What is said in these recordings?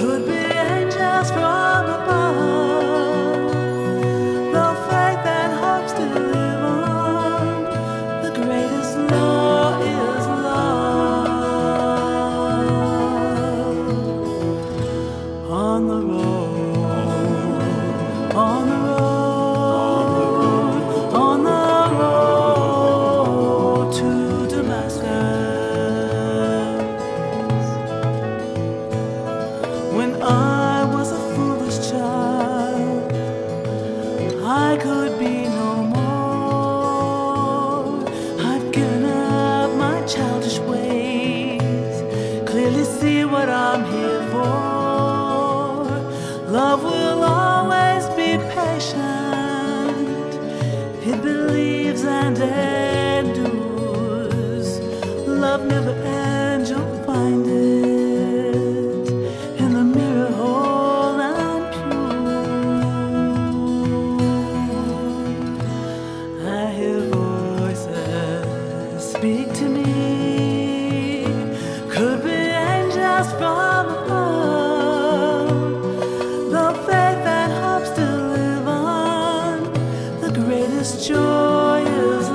could be angels from above. Though faith and hope still live on, the greatest law is love. On the road, on the road, on the road to Damascus. When I was a foolish child, I could be no more. I've given up my childish ways, clearly see what I'm here for. Love will always be patient, it believes and endures. Love never ends, you'll find it in the mirror whole and pure. I hear voices speak to me, could be angels from above. Though faith and hope still live on, the greatest joy is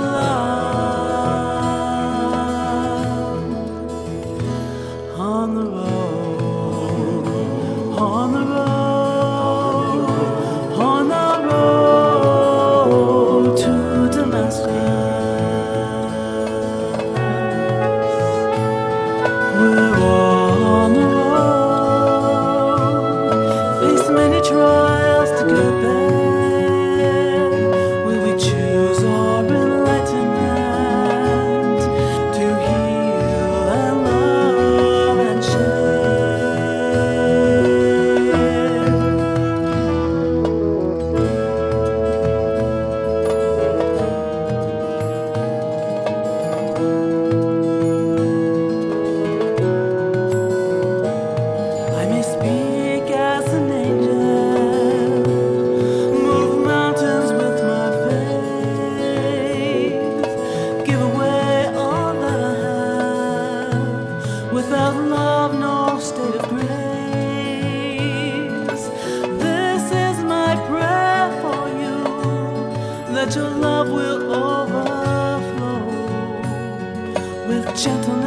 love. On the road, on the road, on the road to Damascus. We're all on the road, face many trials to get there. Will we choose our enlightenment to heal and love and share? I may speak as an angel, move mountains with my faith, give away all that I have. Without love, no state of grace. This is my prayer for you, that your love will overflow with gentleness